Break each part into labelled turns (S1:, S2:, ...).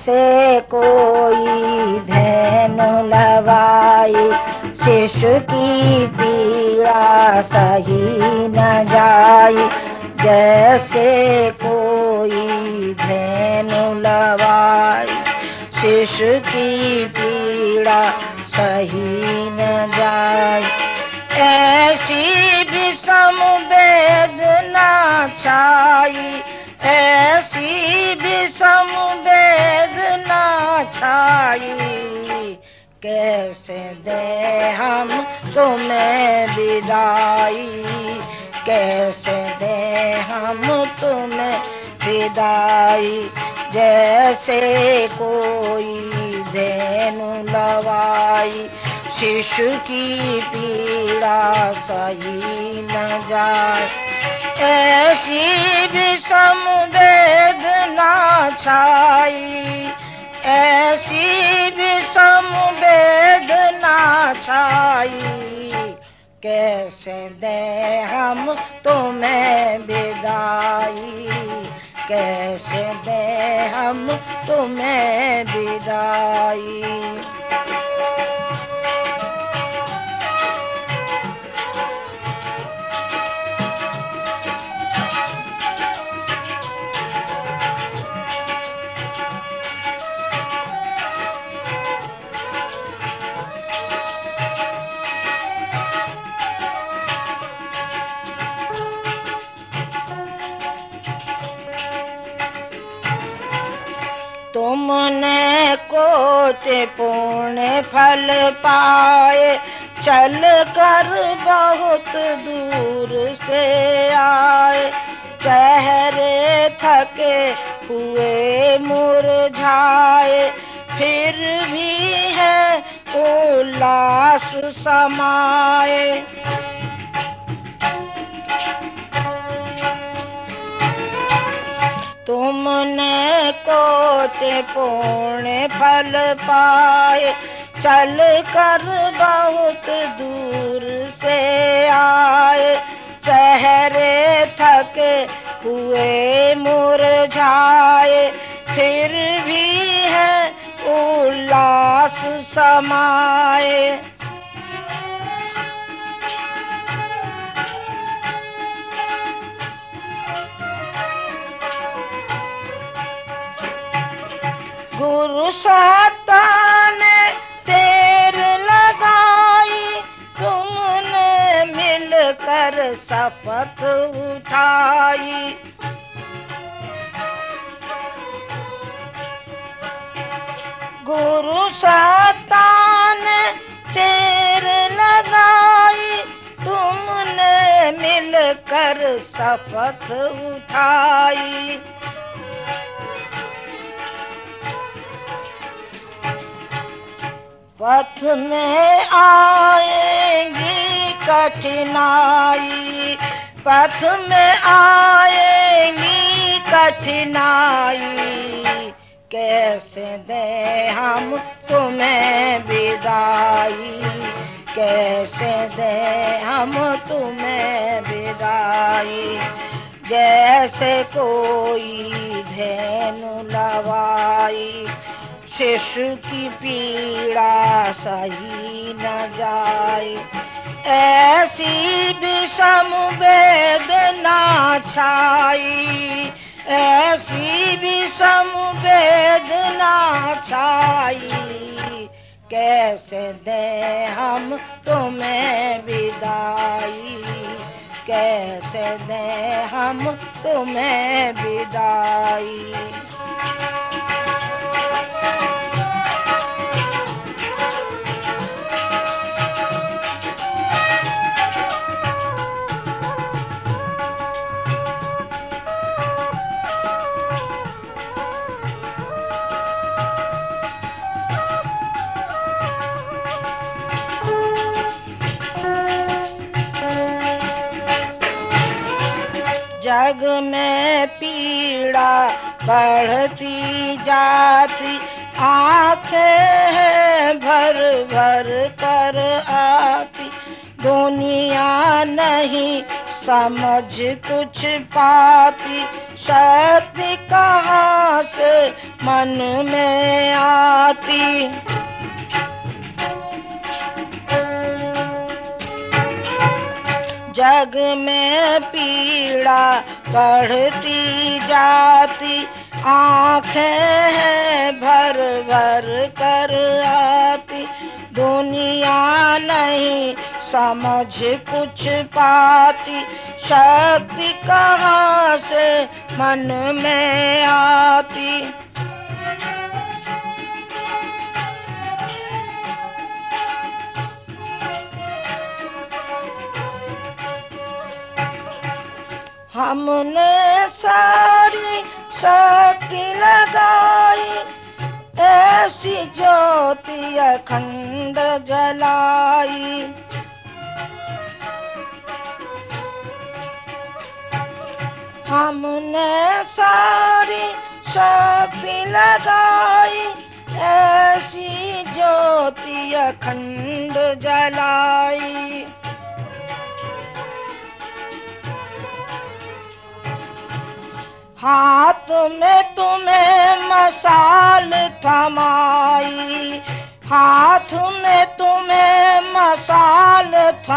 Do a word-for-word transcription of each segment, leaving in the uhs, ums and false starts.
S1: जैसे कोई धेनु लवाई, शिशु की पीड़ा सही न जाई। जैसे कोई धेनु लवाई, शिशु की पीड़ा सही न जाए। ऐसी विषम वेदना छाई, ऐसी विषम वेदना छाई। कैसे दे हम तुम्हें विदाई, कैसे दे हम तुम्हें विदाई। जैसे कोई धेनु लवाई, शिशु की पीड़ा सही न जाए। ऐसी विषम वेदना छाई, ऐसी विषम वेदना छाई। कैसे दे हम तुम्हें विदाई, कैसे दे हम तुम्हें विदाई। तुमने कोट पुण्य फल पाए, चल कर बहुत दूर से आए। चेहरे थके हुए मुरझाए, फिर भी है उल्लास समाए। तुमने कोट पुण्य फल पाए, चल कर बहुत दूर से आए। चेहरे थके हुए मुरझाए, फिर भी है उल्लास समाए। गुरु साता ने तेर लगाई, तुमने मिलकर शपथ उठाई। गुरु साता ने तेर लगाई, तुमने मिलकर शपथ उठाई। पथ में आएंगी कठिनाई, पथ में आएंगी कठिनाई। कैसे दे हम तुम्हें विदाई, कैसे दे हम तुम्हें विदाई। जैसे कोई धेनु लवाई, शिशु की पीड़ा सही न जाए। ऐसी विषम वेदना छाई, ऐसी विषम वेदना छाई। कैसे दे हम तुम्हें विदाई, कैसे दे हम तुम्हें विदाई। जग में पीड़ा बढ़ती जाती, आंखें हैं भर भर कर आती। दुनिया नहीं समझ कुछ पाती, शक्ति कहाँ से मन में आती। जग में पीड़ा बढ़ती जाती, आँखें हैं भर भर कर आती। दुनिया नहीं समझ कुछ पाती, शक्ति कहाँ से मन में आती। हमने सारी शक्ति लगाई, ऐसी ज्योति अखंड जलाई। हमने सारी शक्ति लगाई, ऐसी ज्योति अखंड जलाई। हाथ में तुम्हें मशाल थमाई, हाथ में तुम्हें मशाल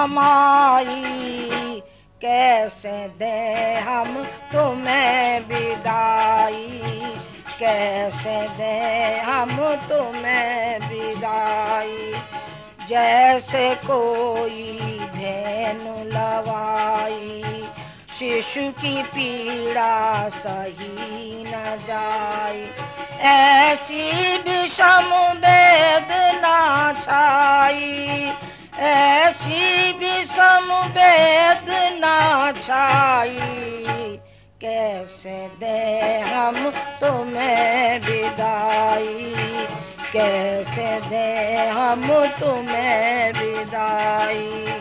S1: थमाई। कैसे दे हम तुम्हें विदाई, कैसे दे हम तुम्हें विदाई। जैसे कोई धेनु लवाई, शिशु की पीड़ा सही न जाए। ऐसी विषम वेदना छाई, ऐसी विषम वेदना छाई। कैसे दे हम तुम्हें विदाई, कैसे दे हम तुम्हें विदाई।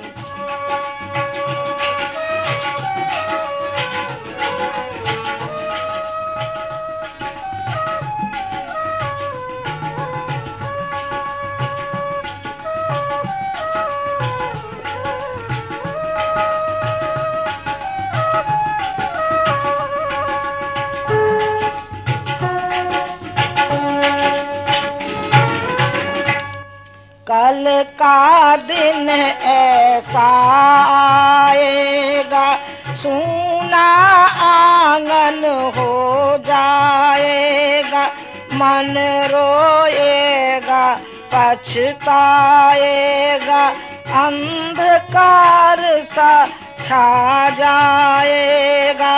S1: कल का दिन ऐसा आएगा, सूना आंगन हो जाएगा। मन रोएगा पछताएगा, अंधकार सा छा जाएगा।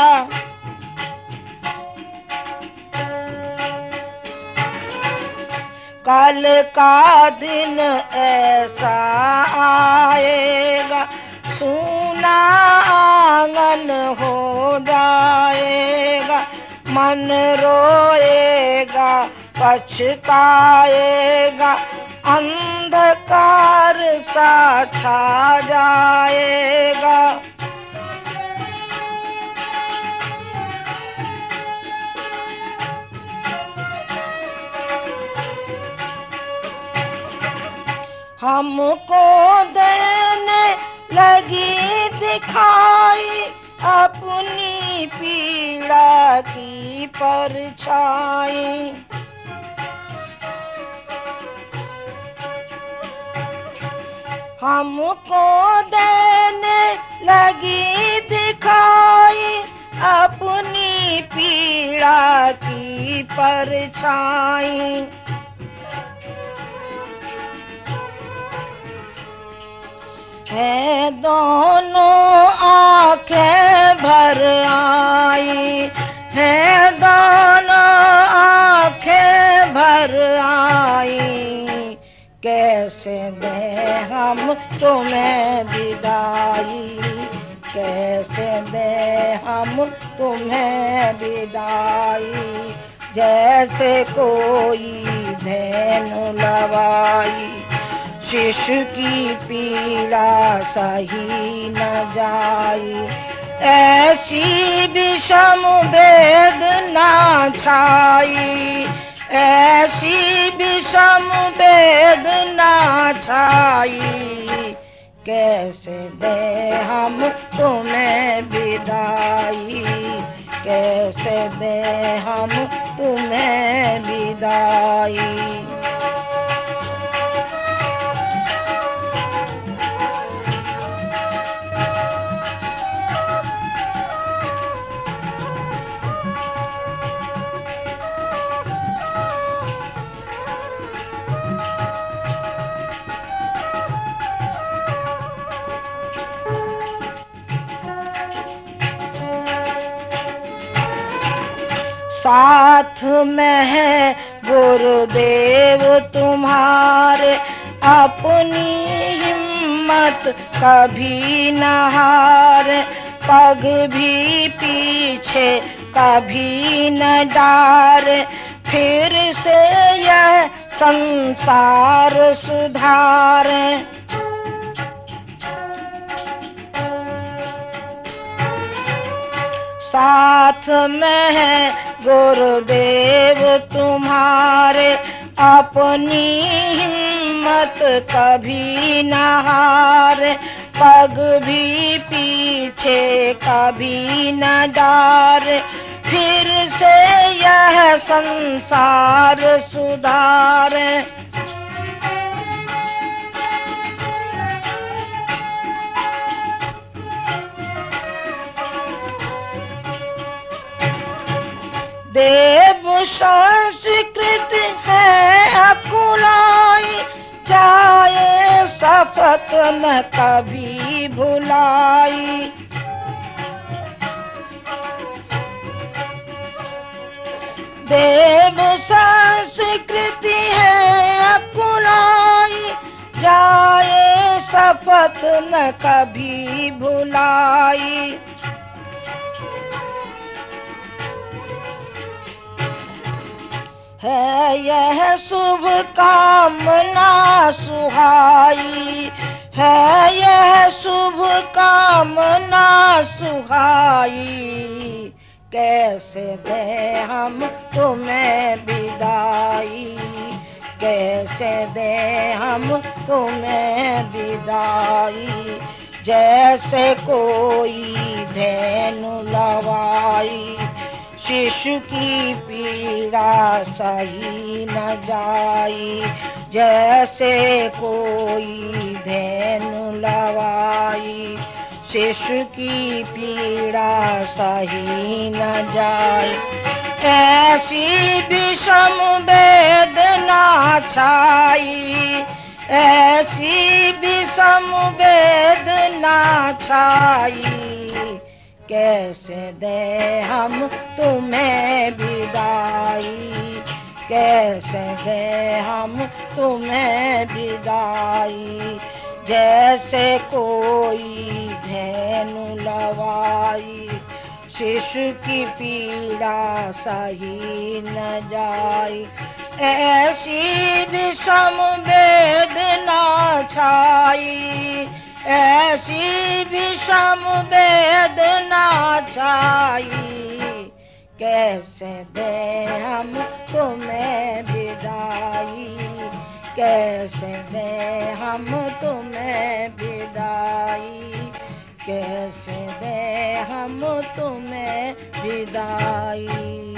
S1: कल का दिन ऐसा आएगा, सूना आंगन हो जाएगा। मन रोएगा पछताएगा, अंधकार सा छा जाएगा। हमको देने लगी दिखाई, अपनी पीड़ा की परछाई। हमको देने लगी दिखाई, अपनी पीड़ा की परछाई। है दोनों आँखें भर आई, है दोनों आँखें भर आई। कैसे दे हम तुम्हें विदाई, कैसे दे हम तुम्हें विदाई। जैसे कोई धेनु लवाई, शिशु की पीड़ा सही न जाई। ऐसी विषम वेदना छाई, ऐसी विषम वेदना छाई। कैसे दे हम तुम्हें विदाई, कैसे हम तुम्हें विदाई। साथ में है गुरुदेव तुम्हारे, अपनी हिम्मत कभी न हारे, पग भी पीछे कभी न डारे, फिर से यह संसार सुधारे। साथ में है गुरुदेव तुम्हारे, अपनी हिम्मत कभी न हारे, पग भी पीछे कभी न डारे, फिर से यह संसार सुधारे। देव संस्कृति है अकुलाई, जाए शपथ न कभी भुलाई। देव संस्कृति है अकुलाई, जाए शपथ न कभी भुलाई। है यह शुभ कामना सुहाई, है यह शुभ कामना सुहाई, कैसे दे हम तुम्हें विदाई, कैसे दे हम तुम्हें विदाई। जैसे कोई धेनु लवाई, शिशु की पीड़ा सही न जाई, जैसे कोई धेनु लवाई, शिशु की पीड़ा सही न जाई। ऐसी विषम वेदना छाई, ऐसी विषम वेदना छाई, कैसे दे हम तुम्हें विदाई, कैसे दे हम तुम्हें विदाई। जैसे कोई धेनु लवाई, शिशु की पीड़ा सही न जाई, ऐसी विषम वेदना छाई, ऐसी विषम वेदना छाई, कैसे दे हम तुम्हें विदाई, कैसे दे हम तुम्हें विदाई, कैसे दे हम तुम्हें विदाई।